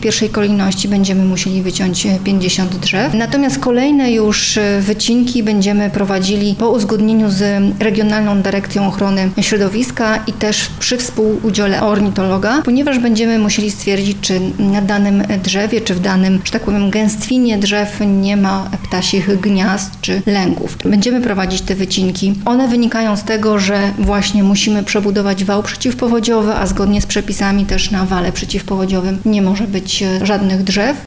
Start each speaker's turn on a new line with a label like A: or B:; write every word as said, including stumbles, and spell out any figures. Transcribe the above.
A: pierwszej kolejności będziemy musieli wyciąć pięćdziesiąt drzew. Natomiast kolejne już wycinki będziemy prowadzili po uzgodnieniu z Regionalną Dyrekcją Ochrony Środowiska i też przy współudziale ornitologa, ponieważ będziemy musieli stwierdzić, czy na danym drzewie, czy w danym, że tak powiem, gęstwinie drzew nie ma ptasich gniazd czy lęgów. Będziemy prowadzić te wycinki. One wynikają z tego, że właśnie musimy przebudować wał przeciwpowodziowy, a zgodnie z przepisami też na wale przeciwpowodziowym nie może być żadnych drzew.